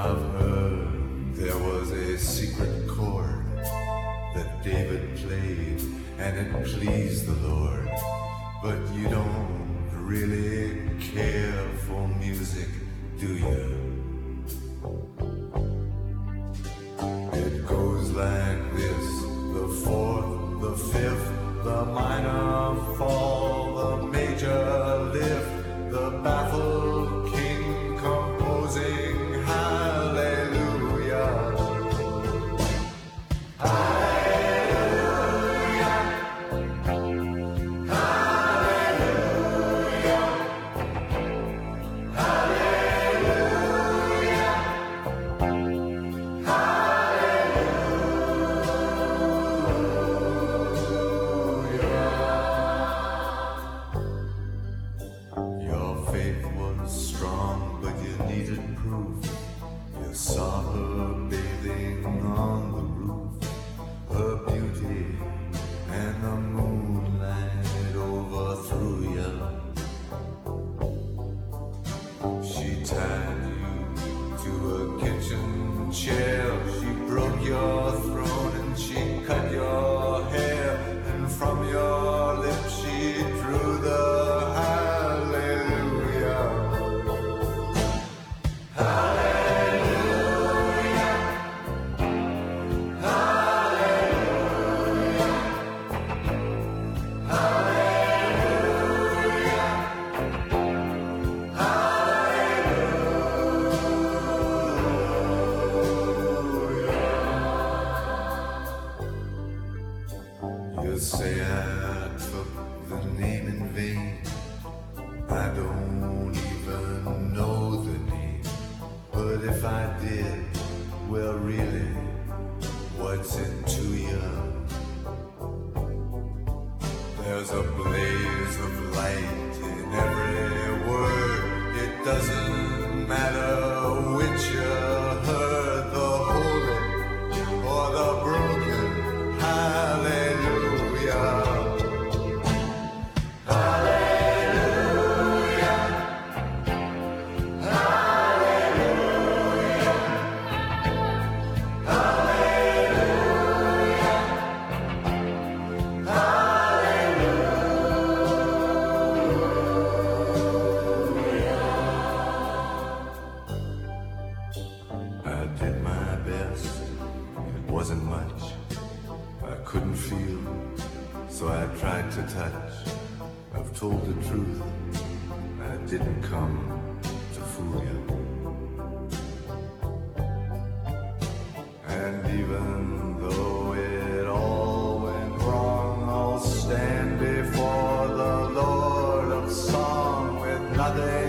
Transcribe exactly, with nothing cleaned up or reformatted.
I've heard there was a secret chord that David played and it pleased the Lord. But you don't really care for music, do you? It goes like this: the fourth, the fifth, the minor fall, the major lift, the baffled king composing hallelujah. Hallelujah. Hallelujah. Hallelujah. Your faith was strong, but you needed proof. You saw her bathing on the roof, her beauty and the moonlight overthrew you. She tied you to a kitchen chair, she broke your throat and she cut your hair, and from your lips she drew the hallelujah. Hallelujah. Hallelujah. Hallelujah. Hallelujah. You say I took the name in vain. I don't even know the name. But if I did, well really, what's it to you? There's a blaze of light in every word. It doesn't matter which you heard, the holy or the broken hallelujah. Hallelujah. Hallelujah. Hallelujah. Hallelujah. I did my best. It wasn't much. I couldn't feel, so I tried to touch. I've told the truth. I didn't come to fool you. And even though it all went wrong, I'll stand before the Lord of Song with nothing